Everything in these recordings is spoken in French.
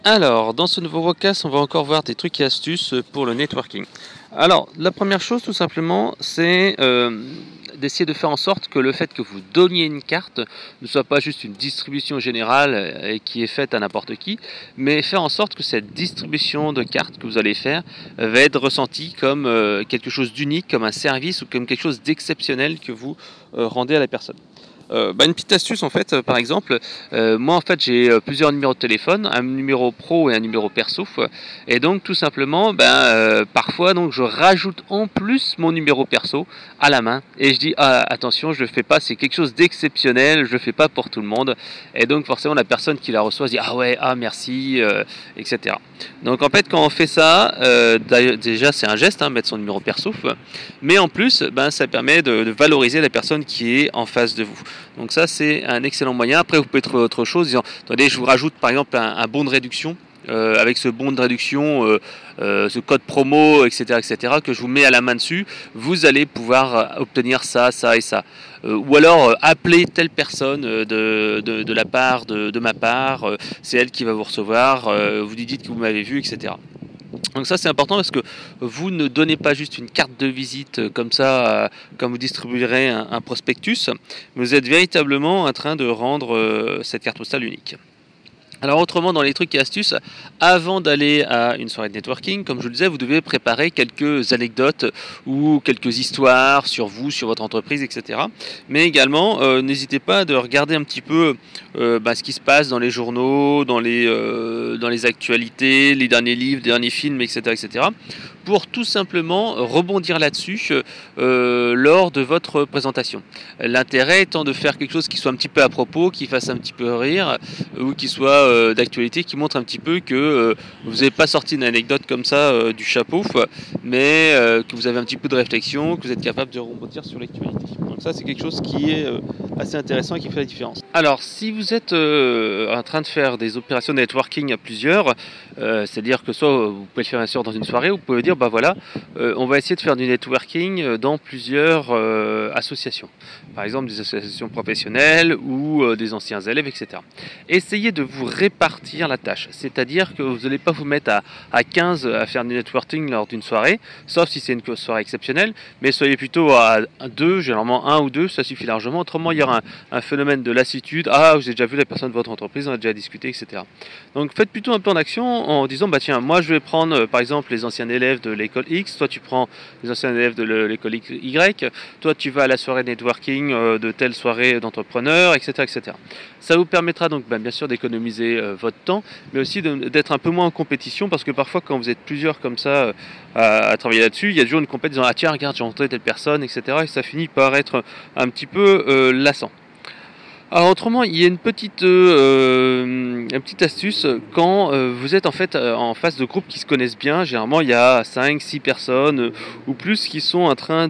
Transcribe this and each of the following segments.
Alors, dans ce nouveau podcast, on va encore voir des trucs et astuces pour le networking. Alors, la première chose, tout simplement, c'est d'essayer de faire en sorte que le fait que vous donniez une carte ne soit pas juste une distribution générale et qui est faite à n'importe qui, mais faire en sorte que cette distribution de cartes que vous allez faire va être ressentie comme quelque chose d'unique, comme un service ou comme quelque chose d'exceptionnel que vous rendez à la personne. Une petite astuce en fait, par exemple, moi en fait j'ai plusieurs numéros de téléphone, un numéro pro et un numéro perso, et donc tout simplement, parfois donc je rajoute en plus mon numéro perso à la main et je dis ah, attention, je le fais pas, c'est quelque chose d'exceptionnel, je le fais pas pour tout le monde, et donc forcément la personne qui la reçoit se dit ah ouais, ah merci, etc. Donc en fait quand on fait ça, déjà c'est un geste, hein, mettre son numéro perso, mais en plus ça permet de valoriser la personne qui est en face de vous. Donc ça c'est un excellent moyen. Après vous pouvez trouver autre chose, disant, attendez, je vous rajoute par exemple un bon de réduction. Avec ce bon de réduction, ce code promo, etc., que je vous mets à la main dessus, vous allez pouvoir obtenir ça, ça et ça. Ou alors appeler telle personne de la part de ma part, c'est elle qui va vous recevoir, vous lui dites que vous m'avez vu, etc. Donc ça c'est important parce que vous ne donnez pas juste une carte de visite comme ça, comme vous distribuerez un prospectus, mais vous êtes véritablement en train de rendre cette carte postale unique. Alors autrement, dans les trucs et astuces, avant d'aller à une soirée de networking, comme je vous le disais, vous devez préparer quelques anecdotes ou quelques histoires sur vous, sur votre entreprise, etc. Mais également, n'hésitez pas de regarder un petit peu ce qui se passe dans les journaux, dans les actualités, les derniers livres, les derniers films, etc., pour tout simplement rebondir là-dessus lors de votre présentation. L'intérêt étant de faire quelque chose qui soit un petit peu à propos, qui fasse un petit peu rire, ou qui soit d'actualité, qui montre un petit peu que vous n'avez pas sorti une anecdote comme ça du chapeau, mais que vous avez un petit peu de réflexion, que vous êtes capable de rebondir sur l'actualité. Donc ça c'est quelque chose qui est assez intéressant et qui fait la différence. Alors si vous êtes en train de faire des opérations de networking à plusieurs, c'est-à-dire que soit vous pouvez le faire bien sûr dans une soirée, ou vous pouvez dire on va essayer de faire du networking dans plusieurs associations. Par exemple des associations professionnelles ou des anciens élèves, etc. Essayez de vous répartir la tâche, c'est-à-dire que vous n'allez pas vous mettre à 15 à faire du networking lors d'une soirée, sauf si c'est une soirée exceptionnelle, mais soyez plutôt à 2, généralement 1 ou 2, ça suffit largement. Autrement, il y aura un phénomène de lassitude, ah, vous avez déjà vu la personne de votre entreprise, on a déjà discuté, etc. Donc faites plutôt un plan d'action en disant, tiens, moi je vais prendre par exemple les anciens élèves de l'école X, toi tu prends les anciens élèves de l'école Y, toi tu vas à la soirée networking de telle soirée d'entrepreneurs, etc., etc. Ça vous permettra donc bien sûr d'économiser votre temps, mais aussi d'être un peu moins en compétition, parce que parfois quand vous êtes plusieurs comme ça à travailler là-dessus, il y a toujours une compétition, ah tiens regarde j'ai rencontré telle personne, etc. Et ça finit par être un petit peu lassant. Alors autrement, il y a une petite astuce quand vous êtes en fait en face de groupes qui se connaissent bien. Généralement, il y a 5-6 personnes ou plus qui sont en train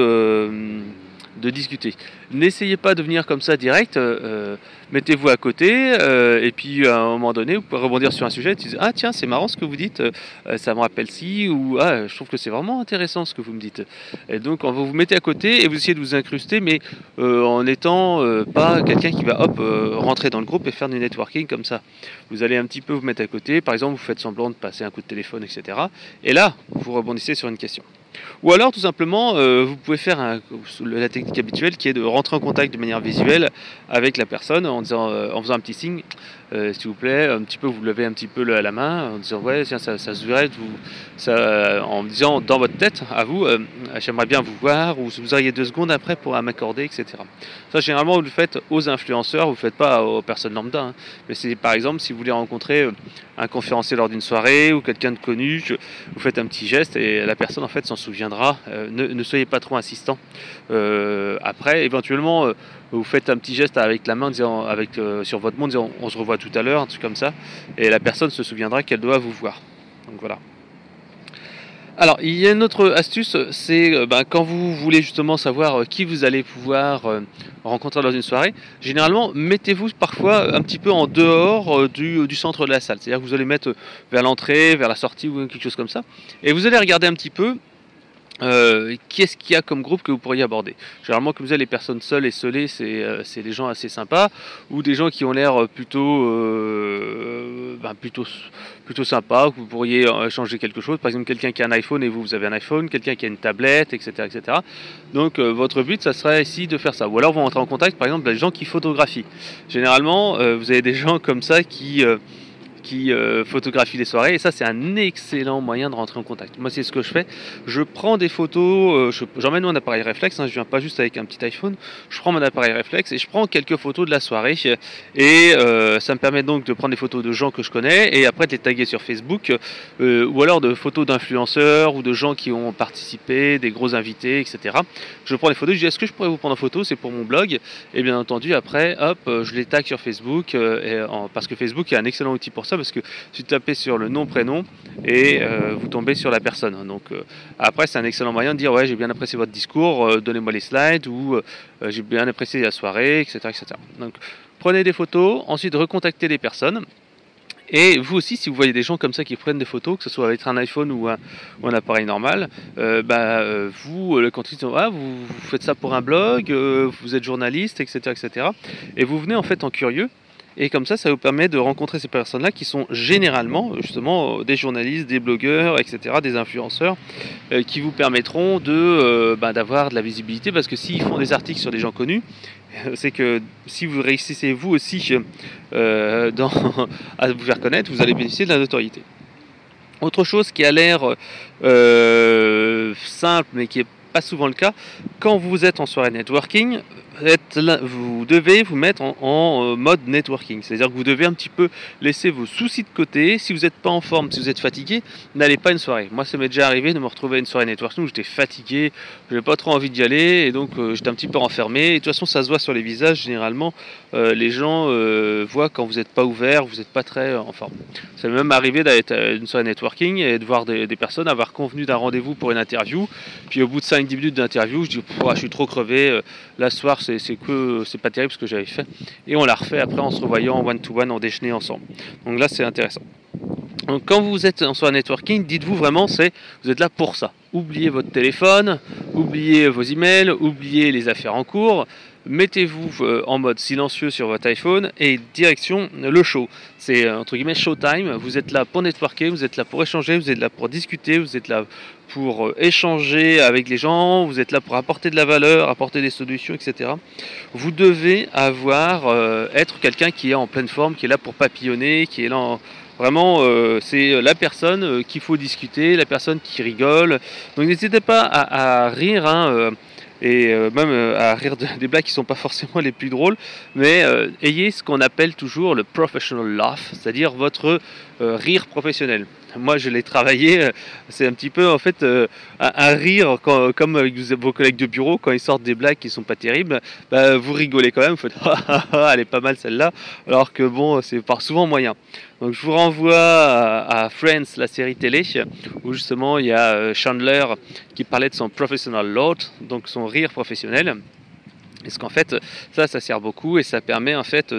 de discuter. N'essayez pas de venir comme ça direct, mettez-vous à côté et puis à un moment donné vous pouvez rebondir sur un sujet et dites ah tiens c'est marrant ce que vous dites, ça me rappelle ci, ou ah je trouve que c'est vraiment intéressant ce que vous me dites, et donc vous vous mettez à côté et vous essayez de vous incruster, mais en n'étant pas quelqu'un qui va rentrer dans le groupe et faire du networking comme ça. Vous allez un petit peu vous mettre à côté, par exemple vous faites semblant de passer un coup de téléphone, etc., et là vous rebondissez sur une question. Ou alors tout simplement vous pouvez faire la technique habituelle qui est de rentrer en contact de manière visuelle avec la personne en faisant un petit signe, s'il vous plaît, un petit peu, vous levez un petit peu la main en disant ouais tiens ça se verrait, en me disant dans votre tête à vous j'aimerais bien vous voir, ou si vous auriez 2 secondes après pour m'accorder, etc. Ça généralement vous le faites aux influenceurs, vous ne le faites pas aux personnes lambda, hein. Mais c'est par exemple si vous voulez rencontrer un conférencier lors d'une soirée ou quelqu'un de connu, vous faites un petit geste et la personne en fait s'en souviendra. Ne soyez pas trop insistant. Après éventuellement vous faites un petit geste avec la main sur votre montre, disant on se revoit tout à l'heure, un truc comme ça, et la personne se souviendra qu'elle doit vous voir. Donc voilà. Alors, il y a une autre astuce, c'est quand vous voulez justement savoir qui vous allez pouvoir rencontrer dans une soirée, généralement, mettez-vous parfois un petit peu en dehors du centre de la salle. C'est-à-dire que vous allez mettre vers l'entrée, vers la sortie ou quelque chose comme ça, et vous allez regarder un petit peu Qu'est-ce qu'il y a comme groupe que vous pourriez aborder? Généralement, comme ça, les personnes seules et isolées, c'est des gens assez sympas, ou des gens qui ont l'air plutôt sympas, que vous pourriez échanger quelque chose. Par exemple, quelqu'un qui a un iPhone et vous avez un iPhone, quelqu'un qui a une tablette, etc., etc. Donc, votre but, ça serait ici de faire ça. Ou alors, vous rentrez en contact, par exemple, avec des gens qui photographient. Généralement, vous avez des gens comme ça qui photographie les soirées, et ça c'est un excellent moyen de rentrer en contact. Moi c'est ce que je fais, je prends des photos, j'emmène mon appareil réflexe, hein, je viens pas juste avec un petit iPhone, je prends mon appareil réflexe et je prends quelques photos de la soirée, et ça me permet donc de prendre des photos de gens que je connais et après de les taguer sur Facebook, ou alors de photos d'influenceurs ou de gens qui ont participé, des gros invités, etc. Je prends les photos, je dis est-ce que je pourrais vous prendre en photo, c'est pour mon blog, et bien entendu après hop je les tag sur Facebook, parce que Facebook est un excellent outil pour ça, parce que si vous tapez sur le nom prénom et vous tombez sur la personne, donc après c'est un excellent moyen de dire ouais j'ai bien apprécié votre discours, donnez-moi les slides, ou j'ai bien apprécié la soirée, etc., etc. Donc prenez des photos, ensuite recontactez les personnes. Et vous aussi, si vous voyez des gens comme ça qui prennent des photos, que ce soit avec un iPhone ou un appareil normal, quand ils disent ah, vous faites ça pour un blog, vous êtes journaliste, etc., etc. Et vous venez en fait en curieux. Et comme ça vous permet de rencontrer ces personnes-là qui sont généralement justement des journalistes, des blogueurs, etc., des influenceurs, qui vous permettront d'avoir de la visibilité, parce que s'ils font des articles sur des gens connus, c'est que si vous réussissez vous aussi à vous faire connaître, vous allez bénéficier de la notoriété. Autre chose qui a l'air simple mais qui est pas souvent le cas, quand vous êtes en soirée networking, vous devez vous mettre en mode networking, c'est-à-dire que vous devez un petit peu laisser vos soucis de côté. Si vous n'êtes pas en forme, si vous êtes fatigué, n'allez pas à une soirée. Moi ça m'est déjà arrivé de me retrouver à une soirée networking où j'étais fatigué, j'avais pas trop envie d'y aller, et donc j'étais un petit peu renfermé, et de toute façon ça se voit sur les visages généralement, les gens voient quand vous n'êtes pas ouvert, vous n'êtes pas très en forme. Ça m'est même arrivé d'être à une soirée networking et de voir des personnes avoir convenu d'un rendez-vous pour une interview, puis au bout de 5-10 minutes d'interview, je dis je suis trop crevé, la soirée c'est pas terrible ce que j'avais fait, et on l'a refait après en se revoyant en one-to-one, en déjeuner ensemble. Donc là c'est intéressant. Donc quand vous êtes en soirée networking, dites-vous vraiment vous êtes là pour ça. Oubliez votre téléphone, oubliez vos emails, oubliez les affaires en cours, mettez-vous en mode silencieux sur votre iPhone et direction le show. C'est entre guillemets showtime, vous êtes là pour networker, vous êtes là pour échanger, vous êtes là pour discuter, vous êtes là pour échanger avec les gens, vous êtes là pour apporter de la valeur, apporter des solutions, etc. Vous devez être quelqu'un qui est en pleine forme, qui est là pour papillonner, qui est là vraiment, c'est la personne qu'il faut discuter, la personne qui rigole. Donc n'hésitez pas à rire, même à rire des blagues qui ne sont pas forcément les plus drôles, mais ayez ce qu'on appelle toujours le professional laugh, c'est-à-dire votre rire professionnel. Moi je l'ai travaillé, c'est un petit peu en fait un rire comme avec vos collègues de bureau quand ils sortent des blagues qui sont pas terribles, vous rigolez quand même, vous faites elle est pas mal celle-là, alors que bon c'est souvent moyen. Donc je vous renvoie à Friends, la série télé, où justement il y a Chandler qui parlait de son professional laugh, donc son rire professionnel. Parce qu'en fait, ça sert beaucoup et ça permet en fait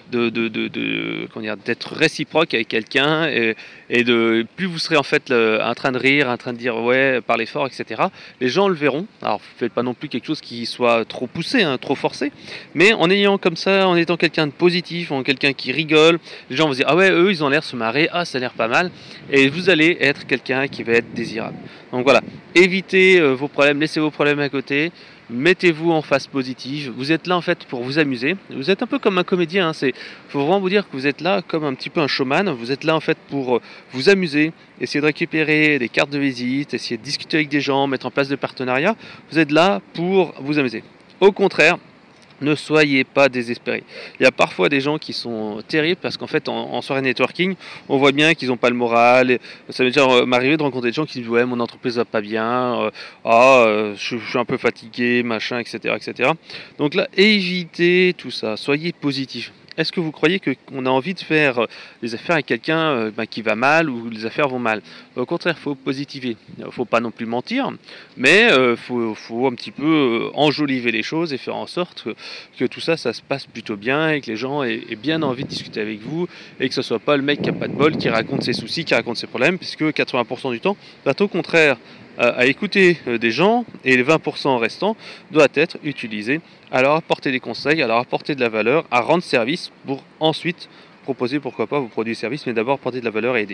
d'être réciproque avec quelqu'un, et plus vous serez en fait en train de rire, en train de dire ouais, parlez fort, etc. Les gens le verront. Alors, faites pas non plus quelque chose qui soit trop poussé, trop forcé, mais en ayant comme ça, en étant quelqu'un de positif, en quelqu'un qui rigole, les gens vont se dire ah ouais, eux ils ont l'air de se marrer, ah ça a l'air pas mal, et vous allez être quelqu'un qui va être désirable. Donc voilà, évitez vos problèmes, laissez vos problèmes à côté. Mettez-vous en face positive, vous êtes là en fait pour vous amuser, vous êtes un peu comme un comédien, faut vraiment vous dire que vous êtes là comme un petit peu un showman, vous êtes là en fait pour vous amuser, essayer de récupérer des cartes de visite, essayer de discuter avec des gens, mettre en place des partenariats, vous êtes là pour vous amuser. Au contraire, ne soyez pas désespérés. Il y a parfois des gens qui sont terribles parce qu'en fait en soirée networking, on voit bien qu'ils n'ont pas le moral. Ça veut dire m'arriver de rencontrer des gens qui disent ouais mon entreprise va pas bien, je suis un peu fatigué, machin, etc., etc. Donc là, évitez tout ça, soyez positifs. Est-ce que vous croyez qu'on a envie de faire des affaires avec quelqu'un qui va mal ou les affaires vont mal? Au contraire, il faut positiver. Il ne faut pas non plus mentir, mais il faut un petit peu enjoliver les choses et faire en sorte que tout ça se passe plutôt bien et que les gens aient bien envie de discuter avec vous et que ce ne soit pas le mec qui n'a pas de bol, qui raconte ses soucis, qui raconte ses problèmes, puisque 80% du temps, au contraire, à écouter des gens, et les 20% restants doivent être utilisés à leur apporter des conseils, à leur apporter de la valeur, à rendre service pour ensuite proposer pourquoi pas vos produits et services, mais d'abord apporter de la valeur et aider.